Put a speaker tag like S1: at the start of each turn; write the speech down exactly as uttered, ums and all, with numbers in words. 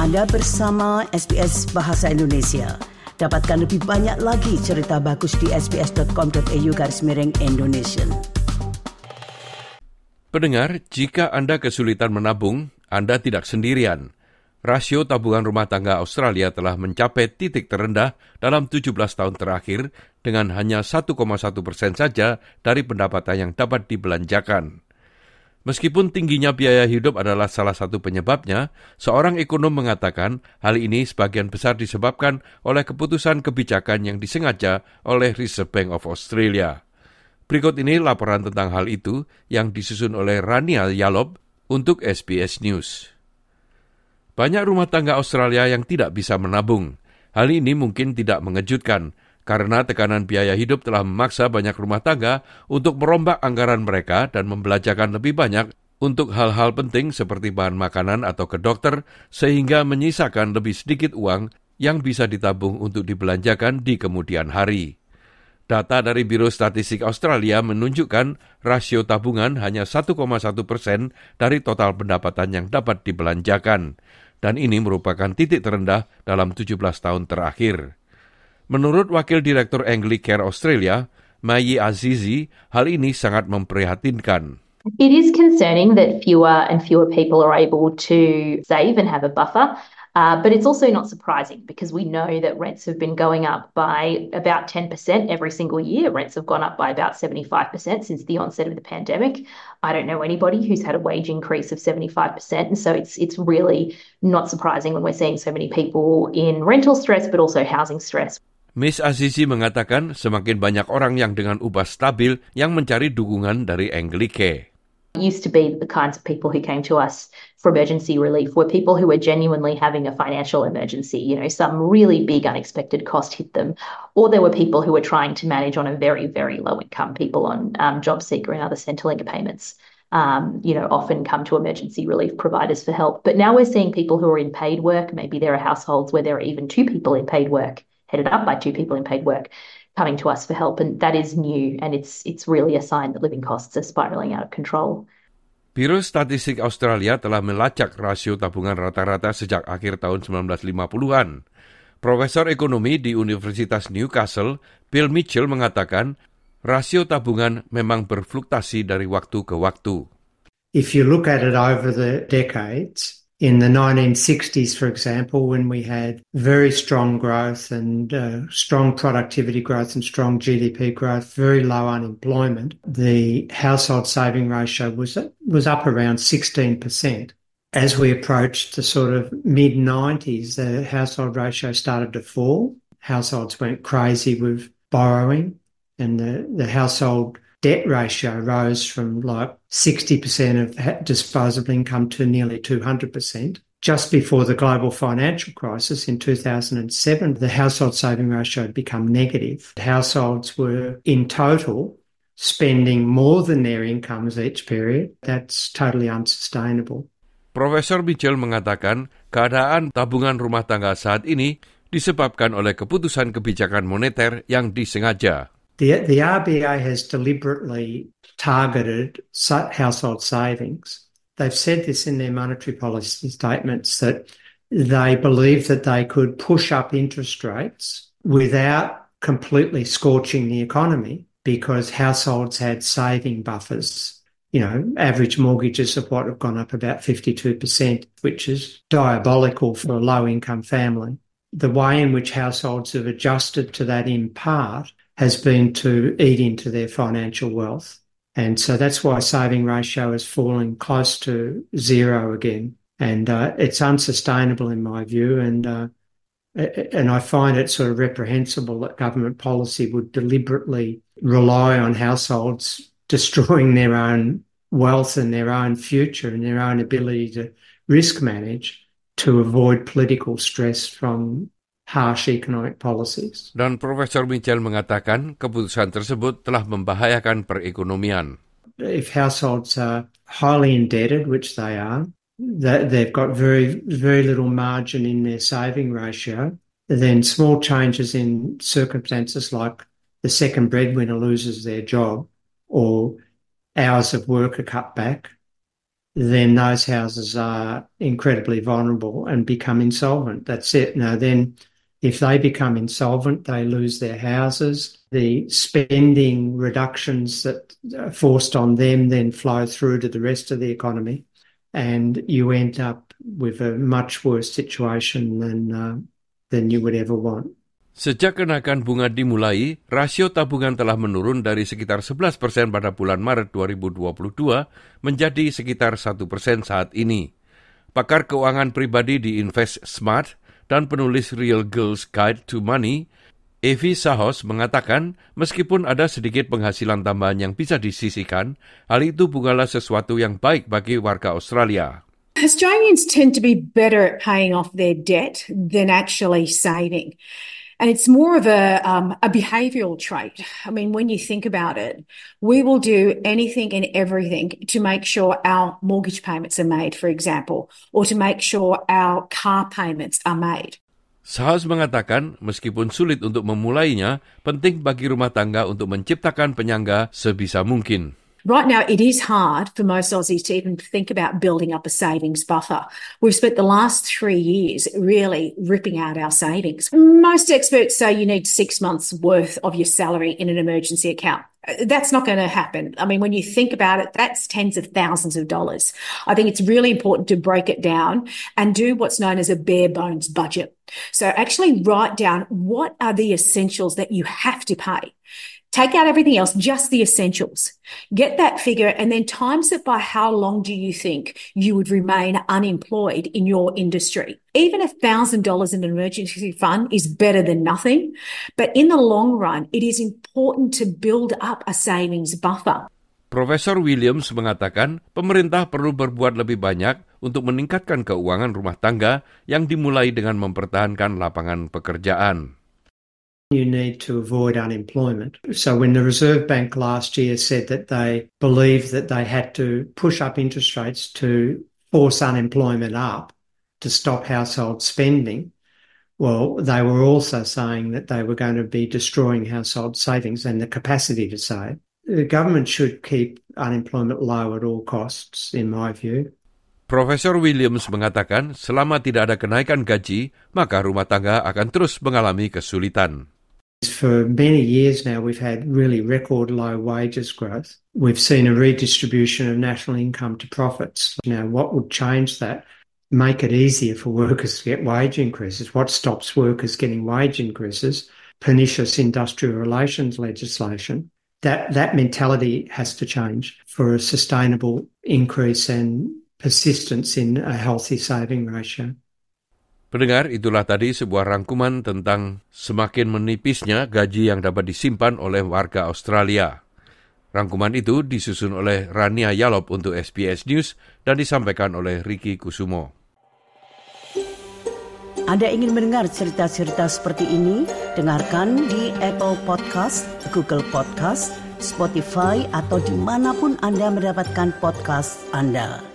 S1: Anda bersama S B S Bahasa Indonesia. Dapatkan lebih banyak lagi cerita bagus di sbs.com.au garis miring Indonesia.
S2: Pendengar, jika Anda kesulitan menabung, Anda tidak sendirian. Rasio tabungan rumah tangga Australia telah mencapai titik terendah dalam tujuh belas tahun terakhir dengan hanya satu koma satu persen saja dari pendapatan yang dapat dibelanjakan. Meskipun tingginya biaya hidup adalah salah satu penyebabnya, seorang ekonom mengatakan hal ini sebagian besar disebabkan oleh keputusan kebijakan yang disengaja oleh Reserve Bank of Australia. Berikut ini laporan tentang hal itu yang disusun oleh Rania Yalob untuk S B S News. Banyak rumah tangga Australia yang tidak bisa menabung. Hal ini mungkin tidak mengejutkan, karena tekanan biaya hidup telah memaksa banyak rumah tangga untuk merombak anggaran mereka dan membelanjakan lebih banyak untuk hal-hal penting seperti bahan makanan atau ke dokter, sehingga menyisakan lebih sedikit uang yang bisa ditabung untuk dibelanjakan di kemudian hari. Data dari Biro Statistik Australia menunjukkan rasio tabungan hanya satu koma satu persen dari total pendapatan yang dapat dibelanjakan, dan ini merupakan titik terendah dalam tujuh belas tahun terakhir. Menurut Wakil Direktur Anglicare Australia, Mayi Azizi, hal ini sangat memprihatinkan.
S3: It is concerning that fewer and fewer people are able to save and have a buffer, uh, but it's also not surprising because we know that rents have been going up by about ten percent every single year. Rents have gone up by about seventy-five percent since the onset of the pandemic. I don't know anybody who's had a wage increase of seventy-five percent, and so it's it's really not surprising when we're seeing so many people in rental stress but also housing stress.
S2: Miss Azizi mengatakan semakin banyak orang yang dengan upah stabil yang mencari dukungan dari Anglicare.
S3: It used to be the kinds of people who came to us for emergency relief were people who were genuinely having a financial emergency. You know, some really big unexpected cost hit them. Or there were people who were trying to manage on a very, very low income, people on um, job seeker and other Centrelink payments. Um, you know, often come to emergency relief providers for help. But now we're seeing people who are in paid work. Maybe there are households where there are even two people in paid work, headed up by two people in paid work, coming to us for help, and that is new, and it's it's really a sign that living costs are spiraling out of control.
S2: Biro Statistik Australia telah melacak rasio tabungan rata-rata sejak akhir tahun sembilan belas lima puluhan. Profesor Ekonomi di Universitas Newcastle, Bill Mitchell mengatakan, rasio tabungan memang berfluktuasi dari waktu ke waktu.
S4: If you look at it over the decades, in the nineteen sixties, for example, when we had very strong growth and uh, strong productivity growth and strong G D P growth, very low unemployment, the household saving ratio was was up around sixteen percent. As we approached the sort of mid nineties, the household ratio started to fall. Households went crazy with borrowing, and the, the household debt ratio rose from like sixty percent of disposable income to nearly two hundred percent. Just before the global financial crisis in two thousand seven, the household saving ratio had become negative. Households were in total spending more than their incomes each period. That's totally unsustainable.
S2: Profesor Mitchell mengatakan keadaan tabungan rumah tangga saat ini disebabkan oleh keputusan kebijakan moneter yang disengaja.
S4: The, the R B A has deliberately targeted household savings. They've said this in their monetary policy statements that they believe that they could push up interest rates without completely scorching the economy because households had saving buffers. You know, average mortgages of what have gone up about fifty-two percent, which is diabolical for a low-income family. The way in which households have adjusted to that in part has been to eat into their financial wealth. And so that's why saving ratio is falling close to zero again. And uh, it's unsustainable in my view. And uh, and I find it sort of reprehensible that government policy would deliberately rely on households destroying their own wealth and their own future and their own ability to risk manage to avoid political stress from harsh economic policies.
S2: Dan Profesor Mitchell mengatakan keputusan tersebut telah membahayakan perekonomian.
S4: If households are highly indebted, which they are, that they've got very, very little margin in their saving ratio, then small changes in circumstances like the second breadwinner loses their job or hours of work are cut back then those houses are incredibly vulnerable and become insolvent. That's it. Now then, if they become insolvent, they lose their houses. The spending reductions that are forced on them then flow through to the rest of the economy, and you end up with a much worse situation than uh, than you would ever want.
S2: Sejak kenaikan bunga dimulai, rasio tabungan telah menurun dari sekitar sebelas persen pada bulan Maret dua ribu dua puluh dua menjadi sekitar satu persen saat ini. Pakar keuangan pribadi di InvestSmart dan penulis Real Girls Guide to Money, Evie Sahos mengatakan meskipun ada sedikit penghasilan tambahan yang bisa disisihkan, hal itu bukanlah sesuatu yang baik bagi warga Australia.
S5: Australians tend to be better at paying off their debt than actually saving. And it's more of a um, a behavioural trait. I mean, when you think about it, we will do anything and everything to make sure our mortgage payments are made, for example, or to make sure our car payments are made.
S2: Sahas mengatakan meskipun sulit untuk memulainya, penting bagi rumah tangga untuk menciptakan penyangga sebisa mungkin.
S5: Right now, it is hard for most Aussies to even think about building up a savings buffer. We've spent the last three years really ripping out our savings. Most experts say you need six months' worth of your salary in an emergency account. That's not going to happen. I mean, when you think about it, that's tens of thousands of dollars. I think it's really important to break it down and do what's known as a bare bones budget. So actually write down what are the essentials that you have to pay. Take out everything else, just the essentials. Get that figure and then times it by how long do you think you would remain unemployed in your industry. Even one thousand dollars in an emergency fund is better than nothing. But in the long run, it is important to build up a savings buffer.
S2: Profesor Williams mengatakan pemerintah perlu berbuat lebih banyak untuk meningkatkan keuangan rumah tangga yang dimulai dengan mempertahankan lapangan pekerjaan.
S4: You need to avoid unemployment. So when the Reserve Bank last year said that they believed that they had to push up interest rates to force unemployment up to stop household spending, well, they were also saying that they were going to be destroying household savings and the capacity to save. The government should keep unemployment low at all costs, in my view.
S2: Profesor Williams mengatakan selama tidak ada kenaikan gaji, maka rumah tangga akan terus mengalami kesulitan.
S4: For many years now, we've had really record low wages growth. We've seen a redistribution of national income to profits. Now, what would change that? Make it easier for workers to get wage increases. What stops workers getting wage increases? Pernicious industrial relations legislation. That, that mentality has to change for a sustainable increase and persistence in a healthy saving ratio.
S2: Pendengar, itulah tadi sebuah rangkuman tentang semakin menipisnya gaji yang dapat disimpan oleh warga Australia. Rangkuman itu disusun oleh Rania Yalop untuk S B S News dan disampaikan oleh Ricky Kusumo.
S1: Anda ingin mendengar cerita-cerita seperti ini? Dengarkan di Apple Podcast, Google Podcast, Spotify, atau dimanapun Anda mendapatkan podcast Anda.